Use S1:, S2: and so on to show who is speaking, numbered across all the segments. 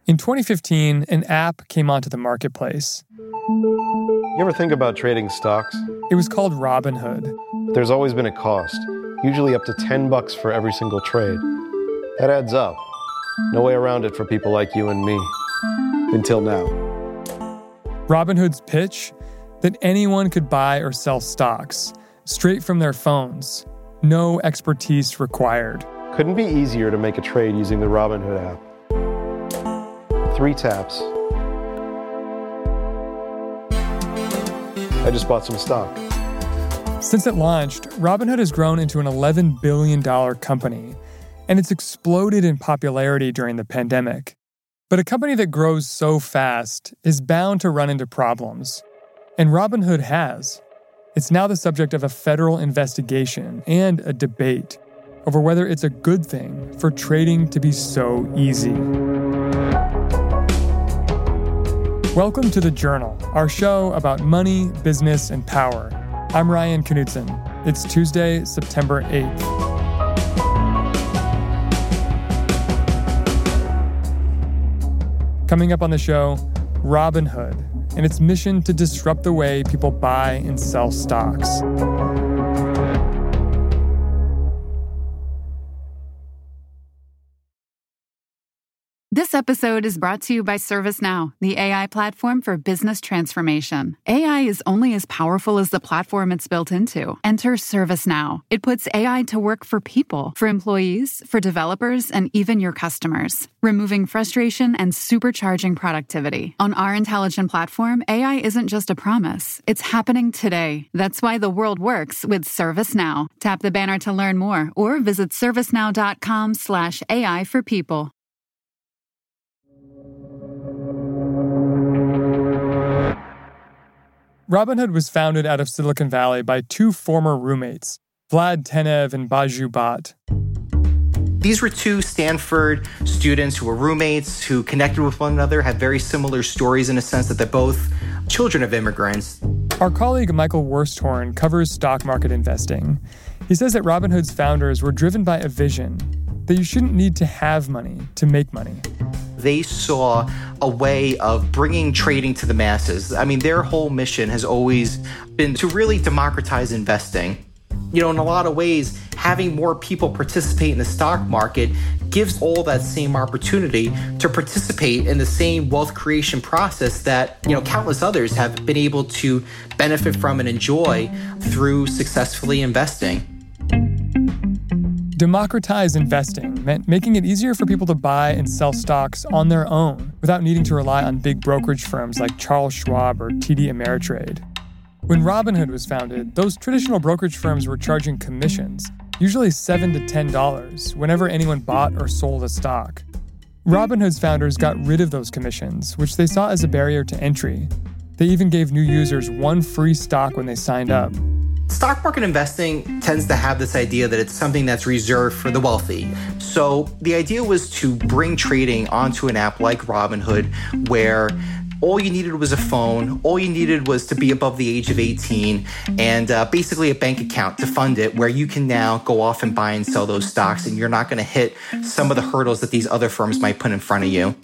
S1: In 2015, an app came onto the marketplace.
S2: You ever think about trading stocks?
S1: It was called Robinhood.
S2: There's always been a cost, usually up to $10 for every single trade. That adds up. No way around it for people like you and me. Until now.
S1: Robinhood's pitch? That anyone could buy or sell stocks, straight from their phones. No expertise required.
S2: Couldn't be easier to make a trade using the Robinhood app. 3 taps. I just bought some stock.
S1: Since it launched, Robinhood has grown into an $11 billion company, and it's exploded in popularity during the pandemic. But a company that grows so fast is bound to run into problems. And Robinhood has. It's now the subject of a federal investigation and a debate over whether it's a good thing for trading to be so easy. Welcome to The Journal, our show about money, business, and power. I'm Ryan Knutson. It's Tuesday, September 8th. Coming up on the show, Robinhood and its mission to disrupt the way people buy and sell stocks.
S3: This episode is brought to you by ServiceNow, the AI platform for business transformation. AI is only as powerful as the platform it's built into. Enter ServiceNow. It puts AI to work for people, for employees, for developers, and even your customers, removing frustration and supercharging productivity. On our intelligent platform, AI isn't just a promise. It's happening today. That's why the world works with ServiceNow. Tap the banner to learn more or visit servicenow.com/AI for people.
S1: Robinhood was founded out of Silicon Valley by 2 former roommates, Vlad Tenev and Baju Bhatt.
S4: These were 2 Stanford students who were roommates, who connected with one another, had very similar stories in a sense that they're both children of immigrants.
S1: Our colleague Michael Wursthorn covers stock market investing. He says that Robinhood's founders were driven by a vision that you shouldn't need to have money to make money.
S4: They saw a way of bringing trading to the masses. I mean, their whole mission has always been to really democratize investing. You know, in a lot of ways, having more people participate in the stock market gives all that same opportunity to participate in the same wealth creation process that, countless others have been able to benefit from and enjoy through successfully investing.
S1: Democratize investing meant making it easier for people to buy and sell stocks on their own without needing to rely on big brokerage firms like Charles Schwab or TD Ameritrade. When Robinhood was founded, those traditional brokerage firms were charging commissions, usually $7 to $10, whenever anyone bought or sold a stock. Robinhood's founders got rid of those commissions, which they saw as a barrier to entry. They even gave new users 1 free stock when they signed up.
S4: Stock market investing tends to have this idea that it's something that's reserved for the wealthy. So the idea was to bring trading onto an app like Robinhood, where all you needed was a phone, all you needed was to be above the age of 18, and basically a bank account to fund it, where you can now go off and buy and sell those stocks, and you're not going to hit some of the hurdles that these other firms might put in front of you.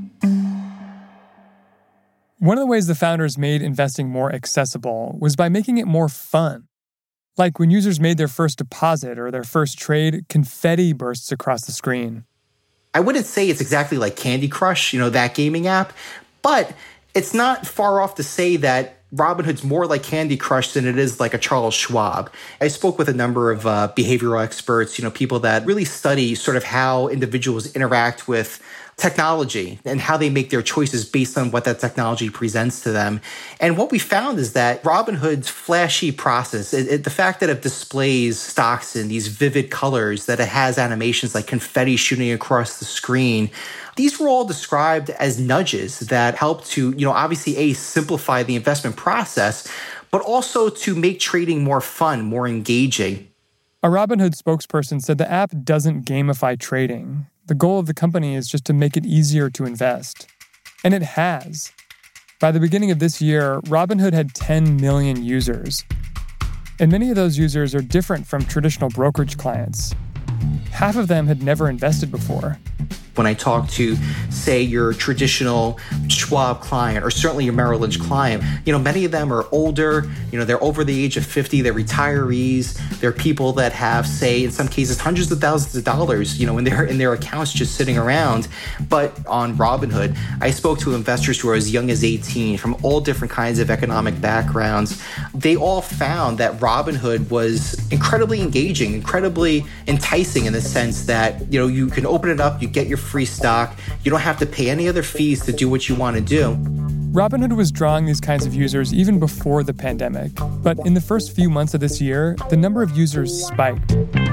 S1: One of the ways the founders made investing more accessible was by making it more fun. Like when users made their first deposit or their first trade, confetti bursts across the screen.
S4: I wouldn't say it's exactly like Candy Crush, that gaming app, but it's not far off to say that Robinhood's more like Candy Crush than it is like a Charles Schwab. I spoke with a number of behavioral experts, people that really study sort of how individuals interact with technology and how they make their choices based on what that technology presents to them. And what we found is that Robinhood's flashy process, the fact that it displays stocks in these vivid colors, that it has animations like confetti shooting across the screen, these were all described as nudges that help to, obviously, simplify the investment process, but also to make trading more fun, more engaging.
S1: A Robinhood spokesperson said the app doesn't gamify trading. The goal of the company is just to make it easier to invest. And it has. By the beginning of this year, Robinhood had 10 million users. And many of those users are different from traditional brokerage clients. Half of them had never invested before.
S4: When I talk to, say, your traditional Schwab client or certainly your Merrill Lynch client, many of them are older, they're over the age of 50, they're retirees, they're people that have, say, in some cases, hundreds of thousands of dollars, in their accounts just sitting around. But on Robinhood, I spoke to investors who are as young as 18 from all different kinds of economic backgrounds. They all found that Robinhood was incredibly engaging, incredibly enticing in the sense that, you can open it up, you get your free stock, you don't have to pay any other fees to do what you want to do.
S1: Robinhood was drawing these kinds of users even before the pandemic, but in the first few months of this year, the number of users spiked.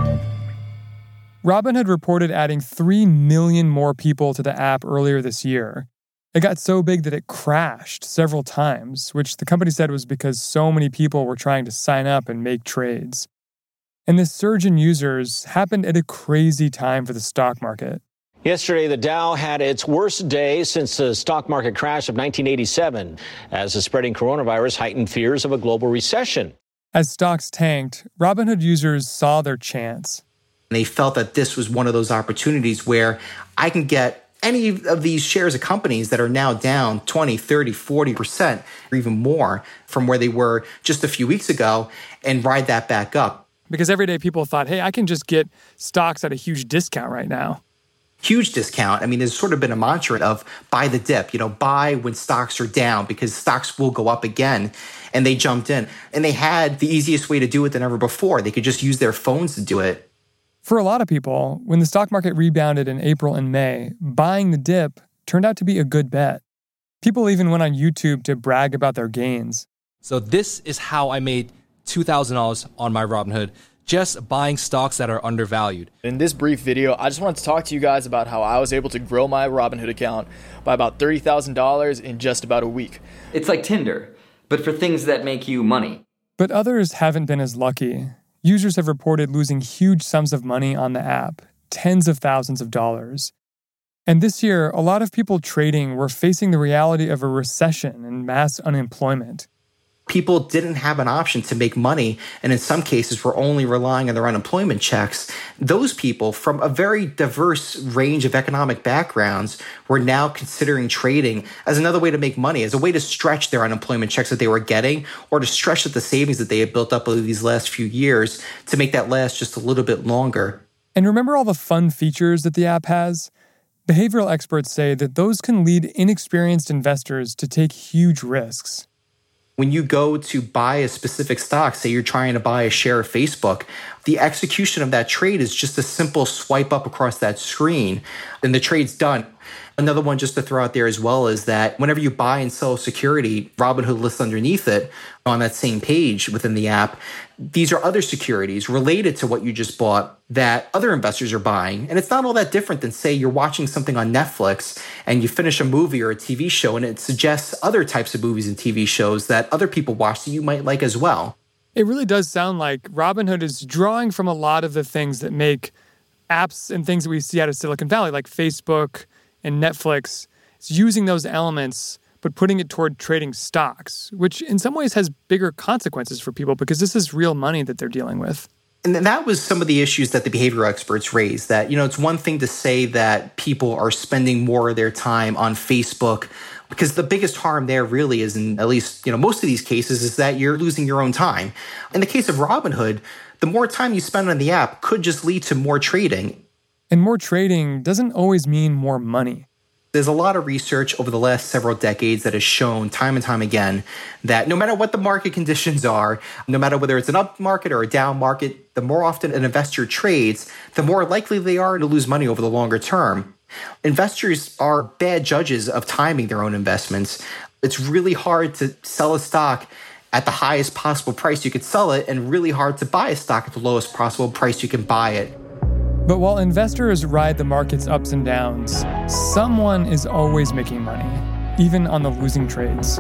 S1: Robinhood reported adding 3 million more people to the app earlier this year. It got so big that it crashed several times, which the company said was because so many people were trying to sign up and make trades. And this surge in users happened at a crazy time for the stock market.
S5: Yesterday, the Dow had its worst day since the stock market crash of 1987, as the spreading coronavirus heightened fears of a global recession.
S1: As stocks tanked, Robinhood users saw their chance.
S4: They felt that this was one of those opportunities where I can get any of these shares of companies that are now down 20, 30, 40%, or even more from where they were just a few weeks ago and ride that back up.
S1: Because everyday people thought, hey, I can just get stocks at a huge discount right now.
S4: Huge discount. I mean, there's sort of been a mantra of buy the dip, buy when stocks are down because stocks will go up again. And they jumped in. And they had the easiest way to do it than ever before. They could just use their phones to do it.
S1: For a lot of people, when the stock market rebounded in April and May, buying the dip turned out to be a good bet. People even went on YouTube to brag about their gains.
S6: So this is how I made $2,000 on my Robinhood, just buying stocks that are undervalued.
S7: In this brief video, I just wanted to talk to you guys about how I was able to grow my Robinhood account by about $30,000 in just about a week.
S8: It's like Tinder, but for things that make you money.
S1: But others haven't been as lucky. Users have reported losing huge sums of money on the app, tens of thousands of dollars. And this year, a lot of people trading were facing the reality of a recession and mass unemployment.
S4: People didn't have an option to make money, and in some cases were only relying on their unemployment checks. Those people from a very diverse range of economic backgrounds were now considering trading as another way to make money, as a way to stretch their unemployment checks that they were getting, or to stretch the savings that they had built up over these last few years to make that last just a little bit longer.
S1: And remember all the fun features that the app has? Behavioral experts say that those can lead inexperienced investors to take huge risks.
S4: When you go to buy a specific stock, say you're trying to buy a share of Facebook, the execution of that trade is just a simple swipe up across that screen, and the trade's done. Another one just to throw out there as well is that whenever you buy and sell security, Robinhood lists underneath it on that same page within the app, these are other securities related to what you just bought that other investors are buying. And it's not all that different than, say, you're watching something on Netflix and you finish a movie or a TV show and it suggests other types of movies and TV shows that other people watch that you might like as well.
S1: It really does sound like Robinhood is drawing from a lot of the things that make apps and things that we see out of Silicon Valley, like Facebook and Netflix. It's using those elements, but putting it toward trading stocks, which in some ways has bigger consequences for people because this is real money that they're dealing with.
S4: And that was some of the issues that the behavioral experts raised, that, it's one thing to say that people are spending more of their time on Facebook, because the biggest harm there really is, in at least, most of these cases, is that you're losing your own time. In the case of Robinhood, the more time you spend on the app could just lead to more trading.
S1: And more trading doesn't always mean more money.
S4: There's a lot of research over the last several decades that has shown time and time again that no matter what the market conditions are, no matter whether it's an up market or a down market, the more often an investor trades, the more likely they are to lose money over the longer term. Investors are bad judges of timing their own investments. It's really hard to sell a stock at the highest possible price you could sell it, and really hard to buy a stock at the lowest possible price you can buy it.
S1: But while investors ride the market's ups and downs, someone is always making money, even on the losing trades.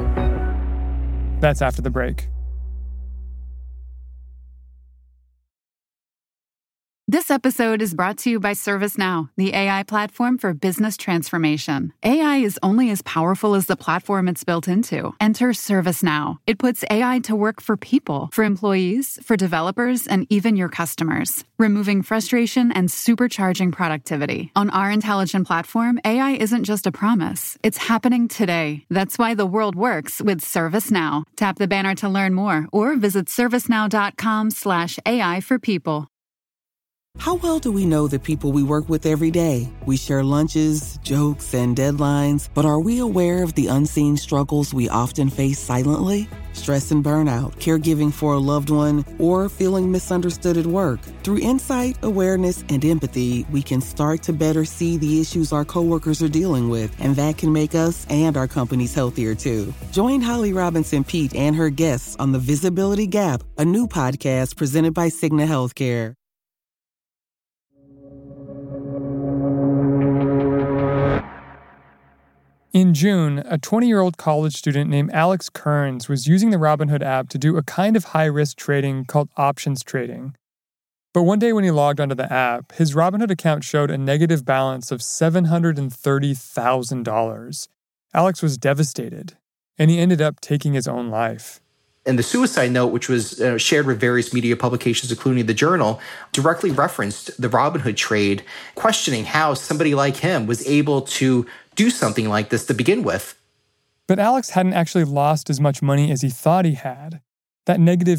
S1: That's after the break.
S3: This This episode is brought to you by ServiceNow, the AI platform for business transformation. AI is only as powerful as the platform it's built into. Enter ServiceNow. It puts AI to work for people, for employees, for developers, and even your customers, removing frustration and supercharging productivity. On our intelligent platform, AI isn't just a promise. It's happening today. That's why the world works with ServiceNow. Tap the banner to learn more or visit servicenow.com/AI for people.
S9: How well do we know the people we work with every day? We share lunches, jokes, and deadlines, but are we aware of the unseen struggles we often face silently? Stress and burnout, caregiving for a loved one, or feeling misunderstood at work. Through insight, awareness, and empathy, we can start to better see the issues our coworkers are dealing with, and that can make us and our companies healthier too. Join Holly Robinson Peete and her guests on The Visibility Gap, a new podcast presented by Cigna Healthcare.
S1: In June, a 20-year-old college student named Alex Kearns was using the Robinhood app to do a kind of high-risk trading called options trading. But one day when he logged onto the app, his Robinhood account showed a negative balance of $730,000. Alex was devastated, and he ended up taking his own life.
S4: And the suicide note, which was shared with various media publications, including The Journal, directly referenced the Robinhood trade, questioning how somebody like him was able to do something like this to begin with.
S1: But Alex hadn't actually lost as much money as he thought he had. That negative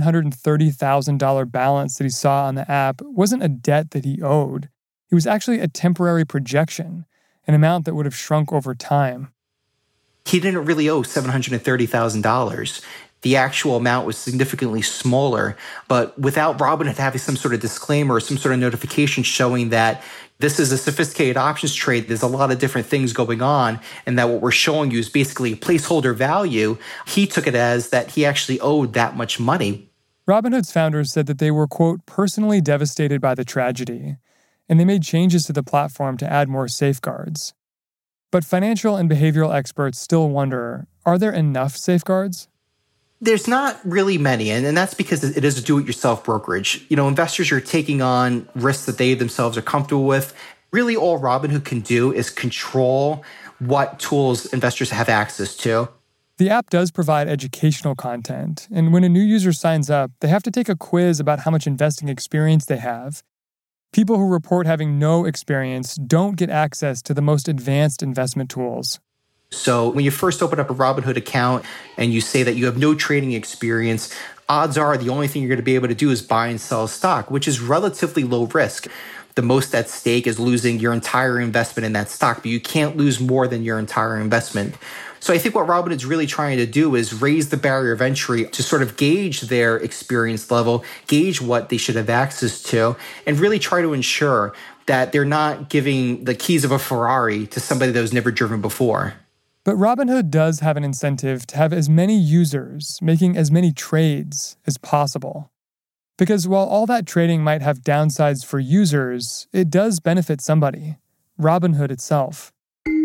S1: $730,000 balance that he saw on the app wasn't a debt that he owed. It was actually a temporary projection, an amount that would have shrunk over time.
S4: He didn't really owe $730,000. The actual amount was significantly smaller, but without Robinhood having some sort of disclaimer or some sort of notification showing that this is a sophisticated options trade, there's a lot of different things going on, and that what we're showing you is basically a placeholder value, he took it as that he actually owed that much money.
S1: Robinhood's founders said that they were, quote, personally devastated by the tragedy, and they made changes to the platform to add more safeguards. But financial and behavioral experts still wonder, are there enough safeguards?
S4: There's not really many, and that's because it is a do-it-yourself brokerage. You know, investors are taking on risks that they themselves are comfortable with. Really, all Robinhood can do is control what tools investors have access to.
S1: The app does provide educational content, and when a new user signs up, they have to take a quiz about how much investing experience they have. People who report having no experience don't get access to the most advanced investment tools.
S4: So when you first open up a Robinhood account and you say that you have no trading experience, odds are the only thing you're going to be able to do is buy and sell stock, which is relatively low risk. The most at stake is losing your entire investment in that stock, but you can't lose more than your entire investment. So I think what Robinhood's really trying to do is raise the barrier of entry to sort of gauge their experience level, gauge what they should have access to, and really try to ensure that they're not giving the keys of a Ferrari to somebody that was never driven before.
S1: But Robinhood does have an incentive to have as many users making as many trades as possible. Because while all that trading might have downsides for users, it does benefit somebody, Robinhood itself.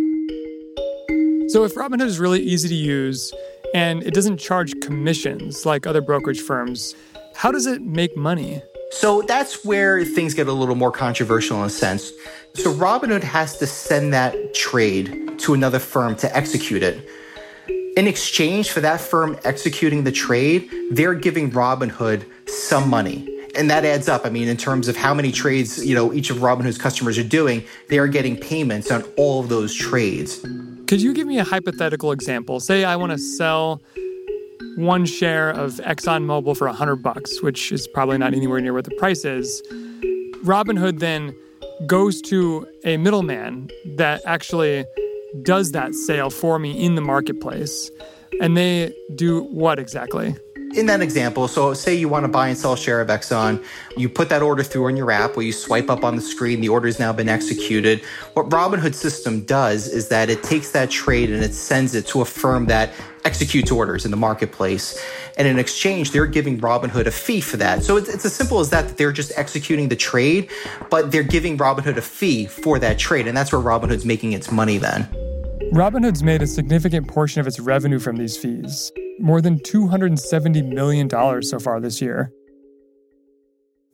S1: So if Robinhood is really easy to use and it doesn't charge commissions like other brokerage firms, how does it make money?
S4: So that's where things get a little more controversial in a sense. So Robinhood has to send that trade to another firm to execute it. In exchange for that firm executing the trade, they're giving Robinhood some money. And that adds up. I mean, in terms of how many trades, each of Robinhood's customers are doing, they are getting payments on all of those trades.
S1: Could you give me a hypothetical example? Say I want to sell one share of ExxonMobil for $100, which is probably not anywhere near what the price is. Robinhood then goes to a middleman that actually does that sale for me in the marketplace. And they do what exactly?
S4: In that example, so say you want to buy and sell a share of Exxon, you put that order through on your app where you swipe up on the screen, the order has now been executed. What Robinhood's system does is that it takes that trade and it sends it to a firm that executes orders in the marketplace. And in exchange, they're giving Robinhood a fee for that. So it's as simple as that they're just executing the trade, but they're giving Robinhood a fee for that trade. And that's where Robinhood's making its money then.
S1: Robinhood's made a significant portion of its revenue from these fees, more than $270 million so far this year.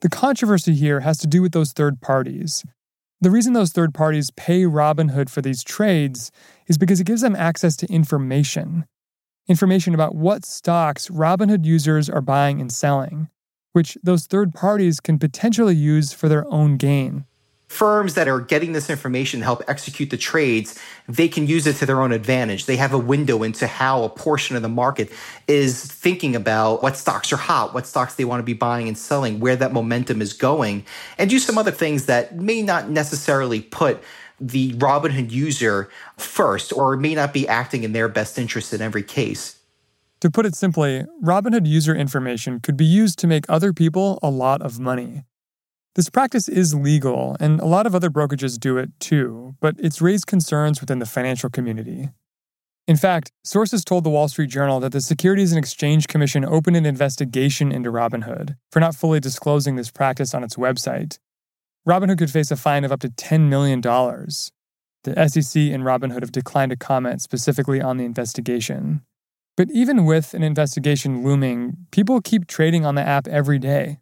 S1: The controversy here has to do with those third parties. The reason those third parties pay Robinhood for these trades is because it gives them access to information about what stocks Robinhood users are buying and selling, which those third parties can potentially use for their own gain.
S4: Firms that are getting this information to help execute the trades, they can use it to their own advantage. They have a window into how a portion of the market is thinking about what stocks are hot, what stocks they want to be buying and selling, where that momentum is going, and do some other things that may not necessarily put the Robinhood user first or may not be acting in their best interest in every case.
S1: To put it simply, Robinhood user information could be used to make other people a lot of money. This practice is legal, and a lot of other brokerages do it too, but it's raised concerns within the financial community. In fact, sources told the Wall Street Journal that the Securities and Exchange Commission opened an investigation into Robinhood for not fully disclosing this practice on its website. Robinhood could face a fine of up to $10 million. The SEC and Robinhood have declined to comment specifically on the investigation. But even with an investigation looming, people keep trading on the app every day.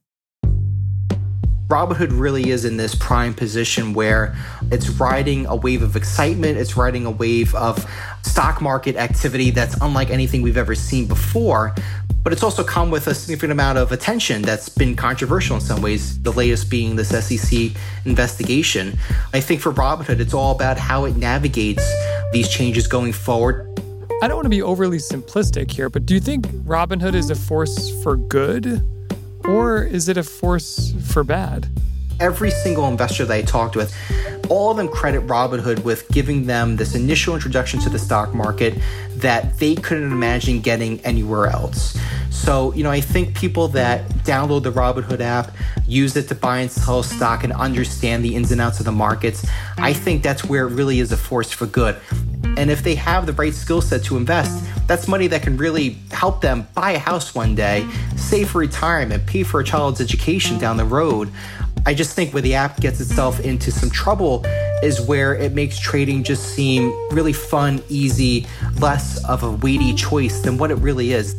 S4: Robinhood really is in this prime position where it's riding a wave of excitement. It's riding a wave of stock market activity that's unlike anything we've ever seen before. But it's also come with a significant amount of attention that's been controversial in some ways, the latest being this SEC investigation. I think for Robinhood, it's all about how it navigates these changes going forward.
S1: I don't want to be overly simplistic here, but do you think Robinhood is a force for good? Or is it a force for bad?
S4: Every single investor that I talked with, all of them credit Robinhood with giving them this initial introduction to the stock market that they couldn't imagine getting anywhere else. So, I think people that download the Robinhood app, use it to buy and sell stock and understand the ins and outs of the markets, I think that's where it really is a force for good. And if they have the right skill set to invest, that's money that can really help them buy a house one day, save for retirement, pay for a child's education down the road. I just think where the app gets itself into some trouble is where it makes trading just seem really fun, easy, less of a weighty choice than what it really is.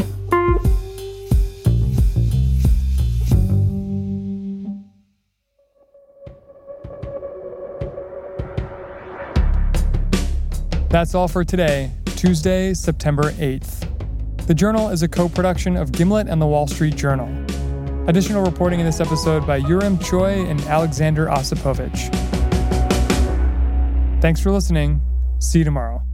S1: That's all for today, Tuesday, September 8th. The Journal is a co-production of Gimlet and The Wall Street Journal. Additional reporting in this episode by Urim Choi and Alexander Osipovich. Thanks for listening. See you tomorrow.